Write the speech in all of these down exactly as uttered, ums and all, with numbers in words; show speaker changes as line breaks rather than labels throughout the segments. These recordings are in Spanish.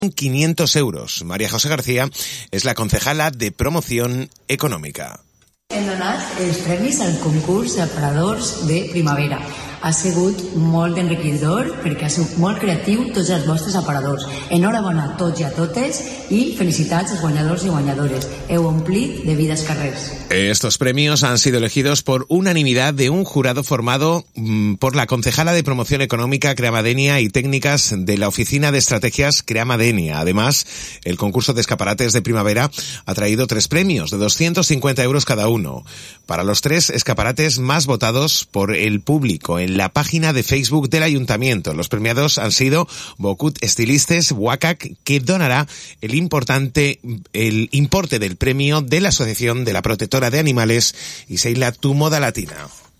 quinientos euros. María José García es la concejala de Promoción Econòmica.
Hem donat els premis al concurs d'aparadors de primavera. Ha sigut molt enriquidor perquè ha sigut molt creatiu tots els vostres aparadors. Enhorabona a tots i a totes i felicitats als guanyadors i guanyadores. Heu omplit de vida els carrers.
Estos premios han sido elegidos por unanimidad de un jurado formado mmm, por la concejala de Promoción Económica Creamadenia y técnicas de la Oficina de Estrategias Creamadenia. Además, el concurso de escaparates de primavera ha traído tres premios de doscientos cincuenta euros cada uno para los tres escaparates más votados por el público en la página de Facebook del Ayuntamiento. Los premiados han sido Bocut Estilistes Huacac, que donará el importante el importe del premio de la Asociación de la Protectora de Animales, y Seila Tu Moda Latina.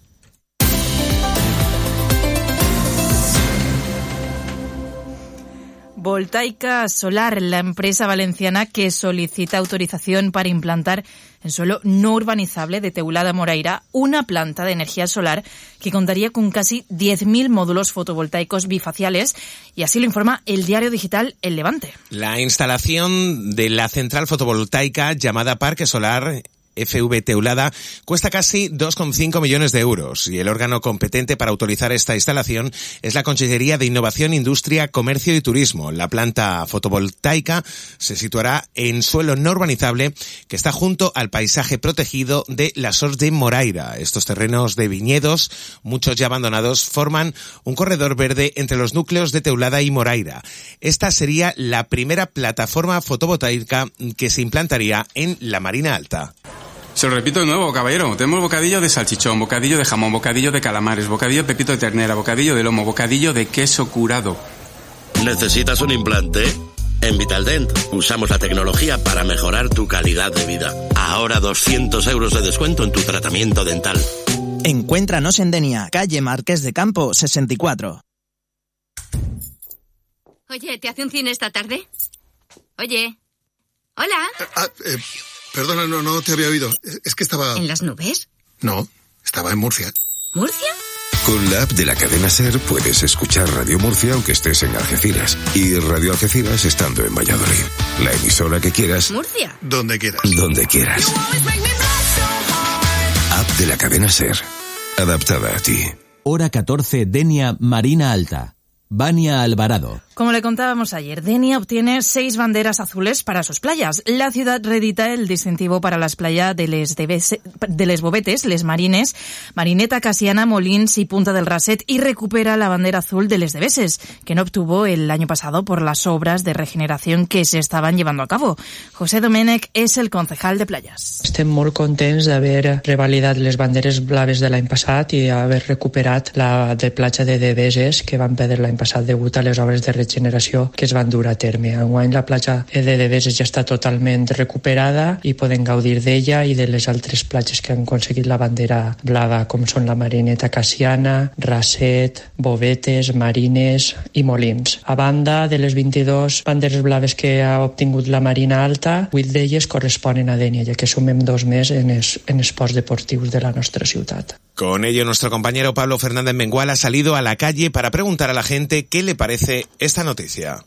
Voltaica Solar, la empresa valenciana que solicita autorización para implantar en suelo no urbanizable de Teulada Moraira una planta de energía solar que contaría con casi diez mil módulos fotovoltaicos bifaciales, y así lo informa el diario digital El Levante.
La instalación de la central fotovoltaica llamada Parque Solar F V Teulada cuesta casi dos coma cinco millones de euros, y el órgano competente para autorizar esta instalación es la Consellería de Innovación, Industria, Comercio y Turismo. La planta fotovoltaica se situará en suelo no urbanizable que está junto al paisaje protegido de la Sors de Moraira. Estos terrenos de viñedos, muchos ya abandonados, forman un corredor verde entre los núcleos de Teulada y Moraira. Esta sería la primera plataforma fotovoltaica que se implantaría en la Marina Alta.
Se lo repito de nuevo, caballero. Tenemos bocadillo de salchichón, bocadillo de jamón, bocadillo de calamares, bocadillo de pepito de ternera, bocadillo de lomo, bocadillo de queso curado.
¿Necesitas un implante? En Vitaldent usamos la tecnología para mejorar tu calidad de vida. Ahora doscientos euros de descuento en tu tratamiento dental.
Encuéntranos en Denia, calle Marqués de Campo sesenta y cuatro.
Oye, ¿te hace un cine esta tarde? Oye. Hola.
Ah, eh, perdona, no, no te había oído. Es que estaba...
¿En las nubes?
No, estaba en Murcia.
¿Murcia?
Con la app de la cadena SER puedes escuchar Radio Murcia aunque estés en Algeciras, y Radio Algeciras estando en Valladolid. La emisora que quieras.
¿Murcia?
Donde quieras.
Donde quieras. App de la cadena SER. Adaptada a ti.
Hora catorce, Denia, Marina Alta. Vania Alvarado.
Como le contábamos ayer, Denia obtiene seis banderas azules para sus playas. La ciudad reedita el distintivo para las playas de les, Debes, de les Bovetes, Les Marines, Marineta, Casiana, Molins y Punta del Raset, y recupera la bandera azul de les Debeses, que no obtuvo el año pasado por las obras de regeneración que se estaban llevando a cabo. José Domènech és el concejal de playas.
Estem molt contents d'haver revalidat les banderes blaves de l'any passat i haver recuperat la de platja de Debeses, que van perdre l'any passat degut a les obres de regeneració que es van dur a terme. Enguany la platja de Debeses ja està totalment recuperada i poden gaudir d'ella i de les altres platges que han aconseguit la bandera blava, com són la Marineta, Casiana, Raset, Bovetes, Marines i Molins. A banda de les vint-i-dues banderes blaves que ha obtingut la Marina Alta, vuit d'elles corresponen a Denia, ja que sumem dos més en, es, en esports deportius de la nostra ciutat.
Con ello, nuestro compañero Pablo Fernández Mengual ha salido a la calle para preguntar a la gente qué le parece esta noticia.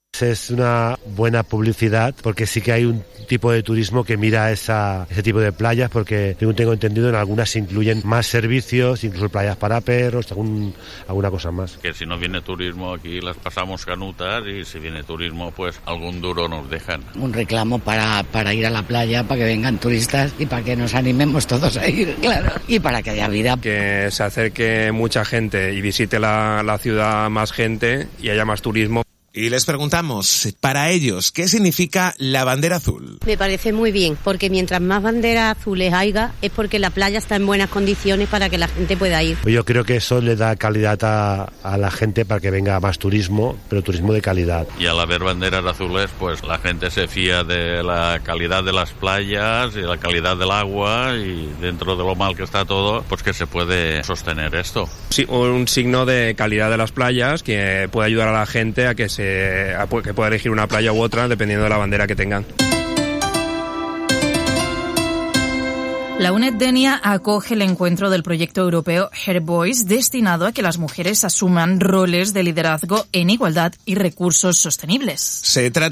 Es una buena publicidad porque sí que hay un tipo de turismo que mira esa, ese tipo de playas, porque según tengo entendido en algunas se incluyen más servicios, incluso playas para perros, algún, alguna cosa más.
Que si no viene turismo aquí las pasamos canutas, y si viene turismo pues algún duro nos dejan.
Un reclamo para, para ir a la playa, para que vengan turistas y para que nos animemos todos a ir, claro, y para que haya vida.
Que se acerque mucha gente y visite la, la ciudad más gente y haya más turismo.
Y les preguntamos, para ellos, ¿qué significa la bandera azul?
Me parece muy bien, porque mientras más banderas azules haya, es porque la playa está en buenas condiciones para que la gente pueda ir.
Yo creo que eso le da calidad a, a la gente para que venga más turismo, pero turismo de calidad.
Y al haber banderas azules, pues la gente se fía de la calidad de las playas y la calidad del agua, y dentro de lo mal que está todo, pues que se puede sostener esto.
Sí, un signo de calidad de las playas que puede ayudar a la gente a que se que pueda elegir una playa u otra dependiendo de la bandera que tengan.
La UNED Denia acoge el encuentro del proyecto europeo Her Voice, destinado a que las mujeres asuman roles de liderazgo en igualdad y recursos sostenibles.
Se trata